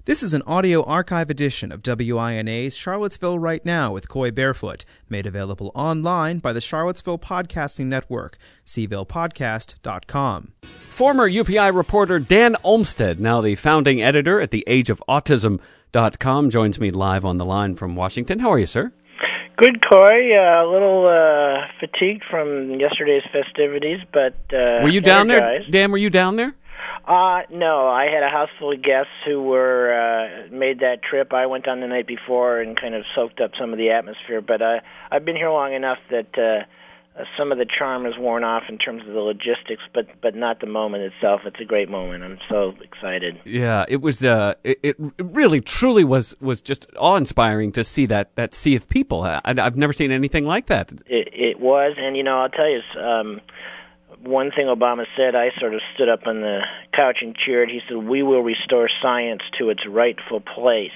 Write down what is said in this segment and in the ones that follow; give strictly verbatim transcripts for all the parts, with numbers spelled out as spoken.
This is an audio archive edition of W I N A's Charlottesville Right Now with Coy Barefoot, made available online by the Charlottesville Podcasting Network, c ville podcast dot com. Former U P I reporter Dan Olmsted, now the founding editor at the age of autism dot com, joins me live on the line from Washington. How are you, sir? Good, Coy. Uh, a little uh, fatigued from yesterday's festivities, but uh, were you down there, energized. Dan? Were you down there? Uh, no, I had a house full of guests who were uh, made that trip. I went down the night before and kind of soaked up some of the atmosphere, but uh, I've been here long enough that uh, uh, some of the charm is worn off in terms of the logistics, but but not the moment itself. It's a great moment. I'm so excited. Yeah, it was. Uh, it, it really, truly was was just awe-inspiring to see that that sea of people. I, I've never seen anything like that. It, it was, and you know, I'll tell you. Um, One thing Obama said, I sort of stood up on the couch and cheered. He said, "We will restore science to its rightful place."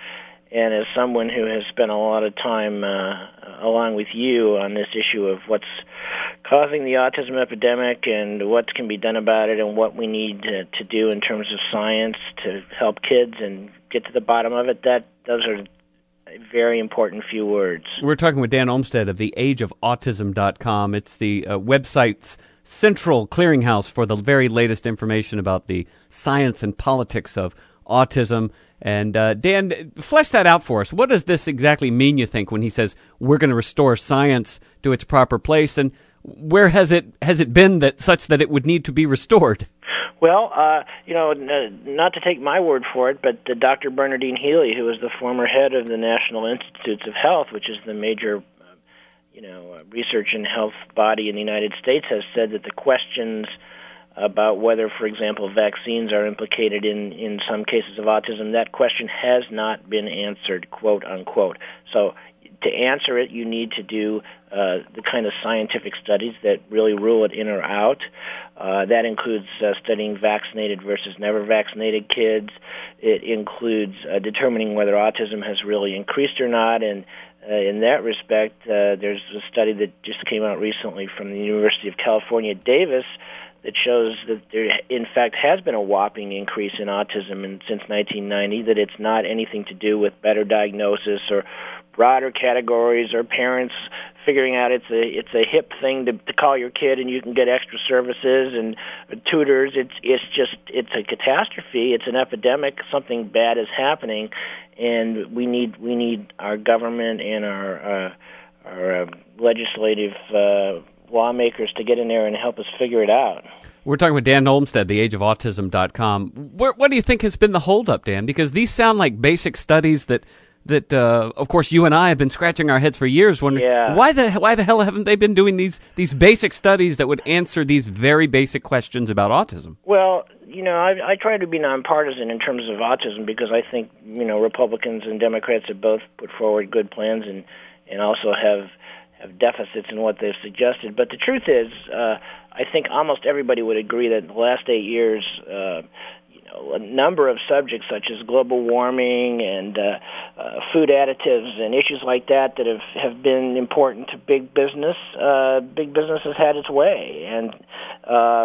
And as someone who has spent a lot of time, uh, along with you, on this issue of what's causing the autism epidemic and what can be done about it and what we need to, to do in terms of science to help kids and get to the bottom of it, that those are a very important few words. We're talking with Dan Olmsted of the age of autism dot com. It's the uh, website's central clearinghouse for the very latest information about the science and politics of autism. And uh, Dan, flesh that out for us. What does this exactly mean, you think, when he says we're going to restore science to its proper place? And where has it has it been that such that it would need to be restored? Well, uh, you know, n- not to take my word for it, but uh, Doctor Bernardine Healy, who is the former head of the National Institutes of Health, which is the major you know, uh, research and health body in the United States, has said that the questions about whether, for example, vaccines are implicated in, in some cases of autism, that question has not been answered, quote, unquote. So to answer it, you need to do uh, the kind of scientific studies that really rule it in or out. Uh, that includes uh, studying vaccinated versus never vaccinated kids. It includes uh, determining whether autism has really increased or not, and Uh, in that respect, uh, there's a study that just came out recently from the University of California, Davis, that shows that there, in fact, has been a whopping increase in autism in, since nineteen ninety, that it's not anything to do with better diagnosis or broader categories or parents figuring out it's a it's a hip thing to, to call your kid and you can get extra services and tutors. It's it's just it's a catastrophe. It's an epidemic. Something bad is happening, and we need we need our government and our uh, our uh, legislative uh, lawmakers to get in there and help us figure it out. We're talking with Dan Olmsted, the age of autism dot com. Where, what do you think has been the holdup, Dan? Because these sound like basic studies that. That uh, of course you and I have been scratching our heads for years, wondering yeah. why the why the hell haven't they been doing these these basic studies that would answer these very basic questions about autism? Well, you know, I, I try to be nonpartisan in terms of autism because I think you know Republicans and Democrats have both put forward good plans and and also have have deficits in what they've suggested. But the truth is, uh, I think almost everybody would agree that in the last eight years. Uh, A number of subjects such as global warming and uh, uh, food additives and issues like that that have, have been important to big business. Uh, big business has had its way, and uh,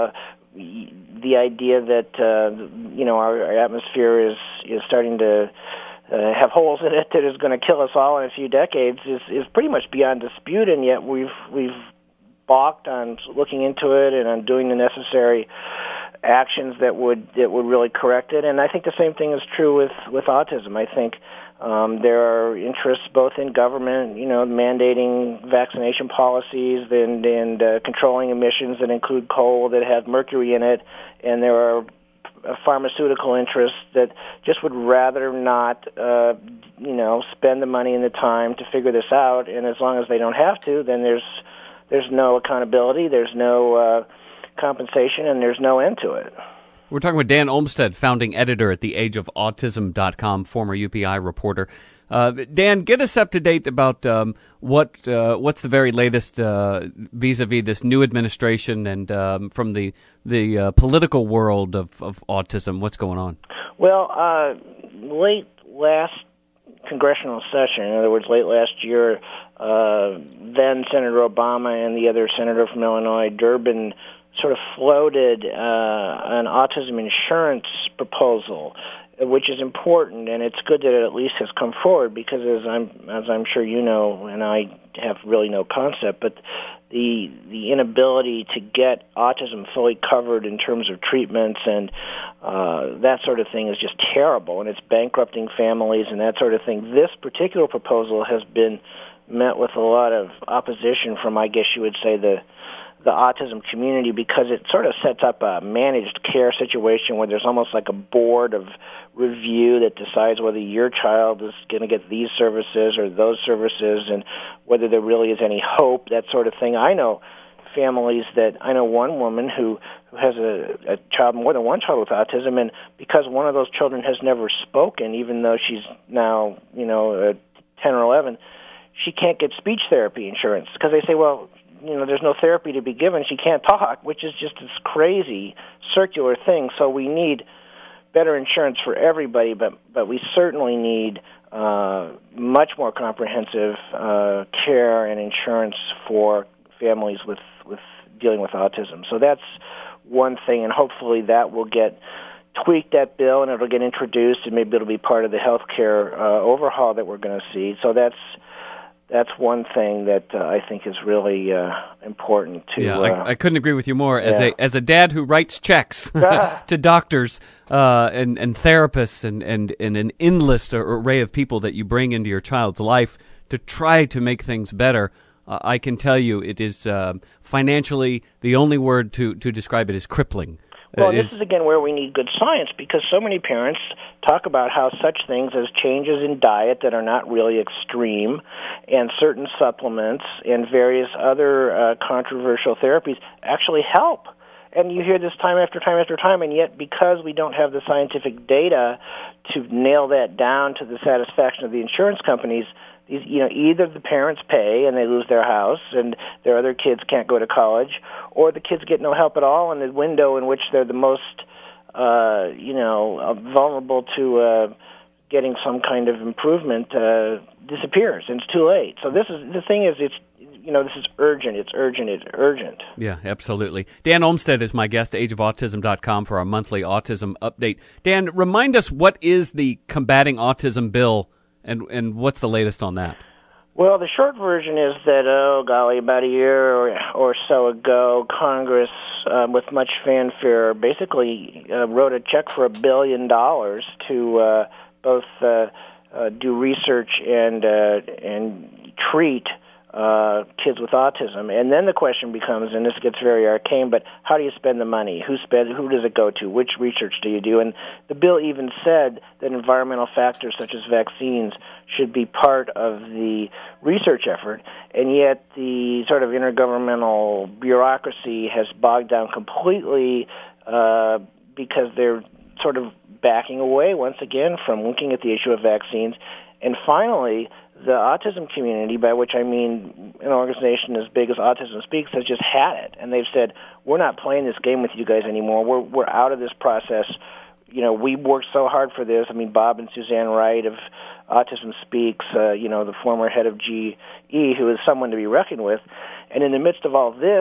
the idea that uh, you know our, our atmosphere is is starting to uh, have holes in it that is going to kill us all in a few decades is, is pretty much beyond dispute, and yet we've we've balked on looking into it and on doing the necessary actions that would that would really correct it. And I think the same thing is true with, with autism. I think um, there are interests both in government, you know, mandating vaccination policies and, and uh, controlling emissions that include coal that have mercury in it, and there are pharmaceutical interests that just would rather not, uh, you know, spend the money and the time to figure this out. And as long as they don't have to, then there's there's no accountability, there's no uh, compensation, and there's no end to it. We're talking with Dan Olmsted, founding editor at the age of autism dot com, former U P I reporter. Uh, Dan, get us up to date about um, what uh, what's the very latest uh, vis-a-vis this new administration and um, from the the uh, political world of, of autism. What's going on? Well, uh, late last congressional session, in other words, late last year, uh, then Senator Obama and the other senator from Illinois, Durbin, sort of floated uh, an autism insurance proposal. which is important, and it's good that it at least has come forward, because as I'm as I'm sure you know, and I have really no concept, but the the inability to get autism fully covered in terms of treatments and uh, that sort of thing is just terrible, and it's bankrupting families and that sort of thing. This particular proposal has been met with a lot of opposition from, I guess you would say, the the autism community, because it sort of sets up a managed care situation where there's almost like a board of review that decides whether your child is going to get these services or those services and whether there really is any hope, that sort of thing. I know families that, I know one woman who, who has a, a child, more than one child with autism, and because one of those children has never spoken, even though she's now, you know, uh, ten or eleven, she can't get speech therapy insurance because they say, well, you know, there's no therapy to be given. She can't talk, which is just this crazy circular thing. So we need better insurance for everybody, but but we certainly need uh, much more comprehensive uh, care and insurance for families with, with dealing with autism. So that's one thing, and hopefully that will get tweaked, that bill, and it'll get introduced, and maybe it'll be part of the health care uh, overhaul that we're going to see. So that's That's one thing that uh, I think is really uh, important to. Yeah, uh, I, I couldn't agree with you more. As yeah. a as a dad who writes checks to doctors uh, and and therapists and, and, and an endless array of people that you bring into your child's life to try to make things better, uh, I can tell you it is uh, financially, the only word to, to describe it is crippling. Well, uh, this is, again, where we need good science, because so many parents talk about how such things as changes in diet that are not really extreme and certain supplements and various other uh, controversial therapies actually help. And you hear this time after time after time, and yet because we don't have the scientific data to nail that down to the satisfaction of the insurance companies, these, you know, either the parents pay and they lose their house and their other kids can't go to college, or the kids get no help at all, and the window in which they're the most, uh, you know, uh, vulnerable to uh, getting some kind of improvement uh, disappears, and it's too late. So this is the thing is it's. You know, this is urgent, it's urgent, it's urgent. Yeah, absolutely. Dan Olmsted is my guest, age of autism dot com, for our monthly autism update. Dan, remind us, what is the Combating Autism Bill, and, and what's the latest on that? Well, the short version is that, oh, golly, about a year or, or so ago, Congress, uh, with much fanfare, basically uh, wrote a check for a billion dollars to uh, both uh, uh, do research and uh, and treat Uh, kids with autism. And then the question becomes, and this gets very arcane, but how do you spend the money? Who spend, who does it go to? Which research do you do? And the bill even said that environmental factors such as vaccines should be part of the research effort, and yet the sort of intergovernmental bureaucracy has bogged down completely uh, because they're sort of backing away once again from looking at the issue of vaccines. And finally, the autism community, by which I mean an organization as big as Autism Speaks, has just had it. And they've said, we're not playing this game with you guys anymore. We're we're out of this process. You know, we worked so hard for this. I mean, Bob and Suzanne Wright of Autism Speaks, uh, you know, the former head of G E, who is someone to be reckoned with. And in the midst of all this,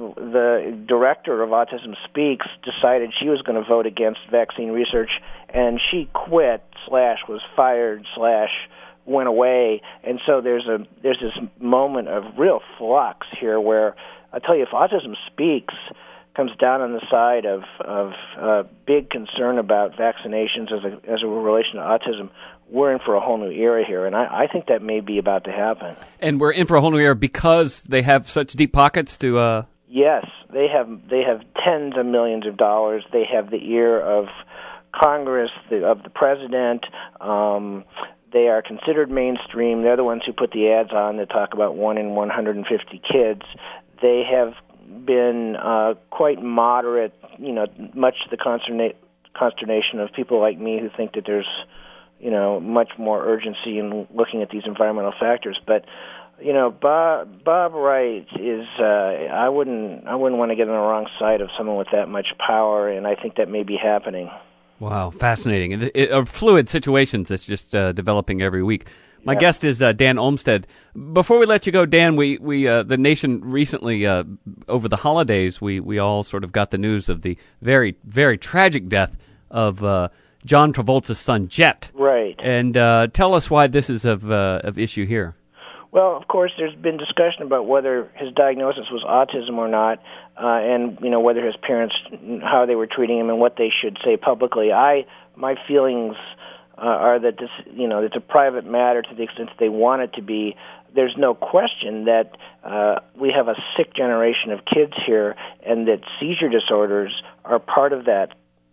the director of Autism Speaks decided she was going to vote against vaccine research, and she quit, slash, was fired, slash, went away. And so there's a there's this moment of real flux here where, I tell you, if Autism Speaks comes down on the side of, of uh, big concern about vaccinations as a, as a relation to autism, we're in for a whole new era here, and I, I think that may be about to happen. And we're in for a whole new era because they have such deep pockets to... Uh... Yes, they have they have tens of millions of dollars. They have the ear of Congress, the, of the president. Um, they are considered mainstream. They're the ones who put the ads on that talk about one in one hundred fifty kids. They have been uh, quite moderate, you know, much to the consterna- consternation of people like me who think that there's, you know, much more urgency in looking at these environmental factors. But, you know, Bob, Bob Wright is, uh, I wouldn't I wouldn't want to get on the wrong side of someone with that much power, and I think that may be happening. Wow, fascinating. It, it, uh, fluid situations that's just uh, developing every week. My yeah. guest is uh, Dan Olmsted. Before we let you go, Dan, we, we uh, the nation recently, uh, over the holidays, we, we all sort of got the news of the very, very tragic death of uh, John Travolta's son, Jet. Right. And uh, tell us why this is of uh, of issue here. Well, of course, there's been discussion about whether his diagnosis was autism or not, uh, and you know whether his parents, how they were treating him, and what they should say publicly. I, my feelings uh, are that this, you know, it's a private matter to the extent that they want it to be. There's no question that uh, we have a sick generation of kids here, and that seizure disorders are part of that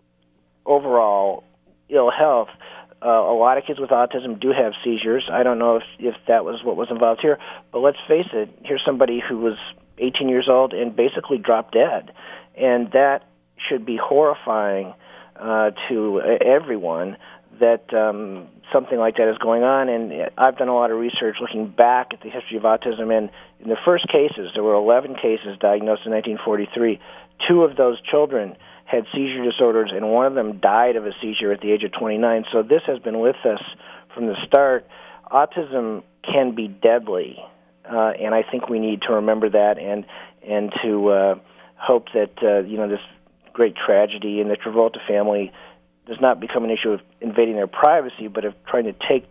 overall ill health. Uh, a lot of kids with autism do have seizures. I don't know if, if that was what was involved here, but let's face it, here's somebody who was eighteen years old and basically dropped dead. And that should be horrifying uh, to everyone that um, something like that is going on. And I've done a lot of research looking back at the history of autism, and in the first cases, there were eleven cases diagnosed in nineteen forty-three. Two of those children had seizure disorders, and one of them died of a seizure at the age of twenty-nine. So this has been with us from the start. Autism can be deadly, uh, and I think we need to remember that and and to uh, hope that uh, you know this great tragedy in the Travolta family does not become an issue of invading their privacy, but of trying to take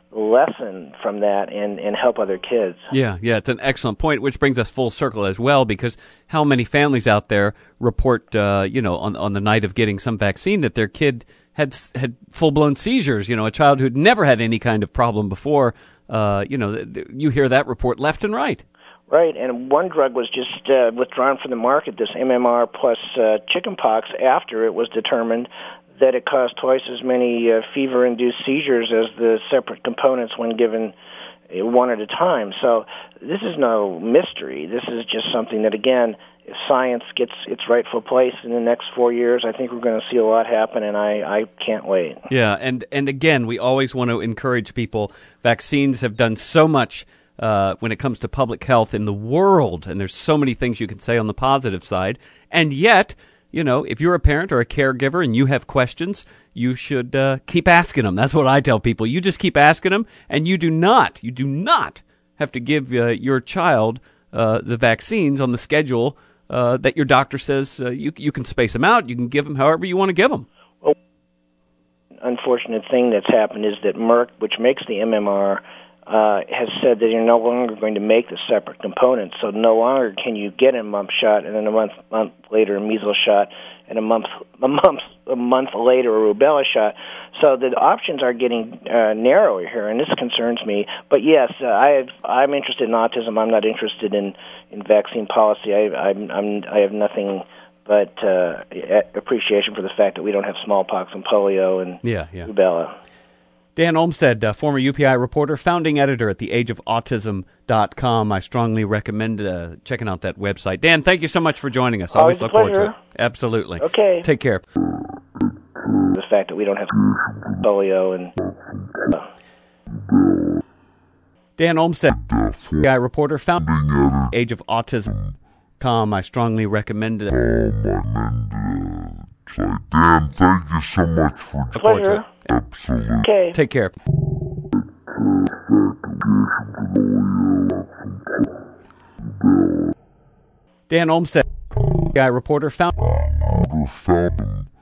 lesson from that and, and help other kids. Yeah, yeah, it's an excellent point, which brings us full circle as well, because how many families out there report, uh, you know, on on the night of getting some vaccine that their kid had had full-blown seizures, you know, a child who'd never had any kind of problem before. Uh, you know, th- th- you hear that report left and right. Right, and one drug was just uh, withdrawn from the market, this M M R plus uh, chickenpox, after it was determined that it caused twice as many uh, fever-induced seizures as the separate components when given one at a time. So this is no mystery. This is just something that, again, if science gets its rightful place in the next four years, I think we're going to see a lot happen, and I, I can't wait. Yeah, and, and again, we always want to encourage people. Vaccines have done so much uh, when it comes to public health in the world, and there's so many things you can say on the positive side, and yet, you know, if you're a parent or a caregiver and you have questions, you should uh, keep asking them. That's what I tell people. You just keep asking them, and you do not, you do not have to give uh, your child uh, the vaccines on the schedule uh, that your doctor says uh, you you can space them out. You can give them however you want to give them. Well, unfortunate thing that's happened is that Merck, which makes the M M R, Uh, has said that you're no longer going to make the separate components, so no longer can you get a mump shot and then a month month later a measles shot and a month a month a month later a rubella shot. So the options are getting uh, narrower here, and this concerns me. But yes, uh, I have, I'm interested in autism. I'm not interested in, in vaccine policy. I I'm, I'm I have nothing but uh, appreciation for the fact that we don't have smallpox and polio and yeah, yeah. rubella. Dan Olmsted, uh, former U P I reporter, founding editor at the age of autism dot com. I strongly recommend uh, checking out that website. Dan, thank you so much for joining us. Always, Always look a pleasure. forward to it. Absolutely. Okay. Take care. The fact that we don't have polio and... Uh. Dan Olmsted, U P I reporter, founding editor at the age of autism dot com. I strongly recommend it. Dan, thank you so much for Look forward to it. Absolutely. Okay. Take care. Dan Olmsted, guy reporter, found.